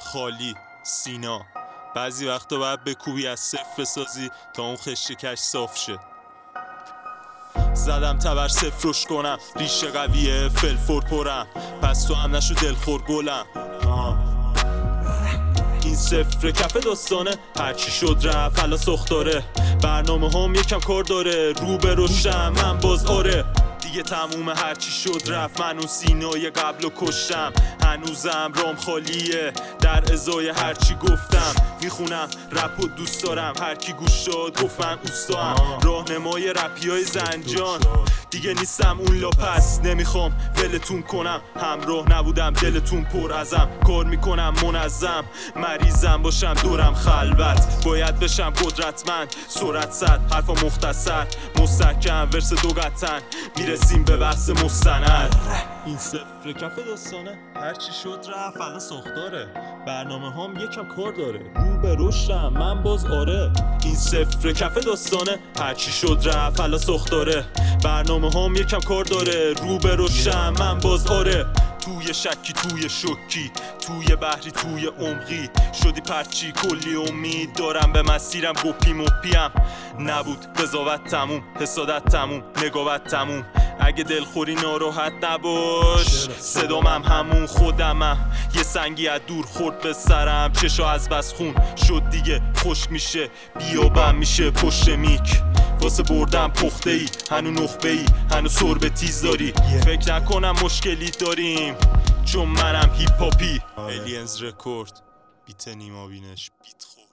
خالی سینا. بعضی وقتا باید بکوبی از صفر بسازی تا اون خشتکش صاف شه. زدم تبر صفر روش کنم، ریشه قویه فلفور پرم، پس تو هم نشو دلخور گلم. این صفر کف داستانه، هرچی شد رفت حالا سختاره. برنامه هم یکم کار داره، رو به روشم من باز آره. دیگه تموم هرچی شد رفت، من اون سینای قبلو کشتم. هنوزم رام خالیه در ازای هرچی گفتم. میخونم رپ و دوست دارم، هرکی گوش داد گفت من اوستاام. راهنمای رپی های زنجان، دیگه نیستم اون لاپس. نمیخوام ولتون کنم، همراه نبودم دلتون پر ازم. کار میکنم منظم، مریضم باشم دورم خلوت. باید بشم قدرتمند، سرعت صد حرفا مختصر مستحکم ورس دو قطن. میرسیم به بحث مستند. این صفر کف داستانه، هرچی شد رفت الان ساختاره. برنامه هم یکم کار داره، رو به رشدم من باز آره. این صفر کف داستانه، هرچی شد رفت الان ساختاره. برنامه هم یکم کار داره، رو به رشدم من باز آره. توی شکی توی شکی، توی بحری توی عمقی، شدی پرچی کلی امید دارم به مسیرم. گپی مپیم نبود قضاوت تموم، حسادت تموم، نگاوت تموم. اگه دلخوری ناراحت نباش، صدامم همون خودمم. یه سنگی از دور خورد به سرم، چشا از بس خون شد دیگه خشک میشه. بیابم میشه پشت میک، واسه بردم پخته ای هنو نخبه ای، هنو سربه تیز داری. فکر نکنم مشکلی داریم چون منم هیپ هاپی. الینز رکورد بیت نیما بینش بیت خورد.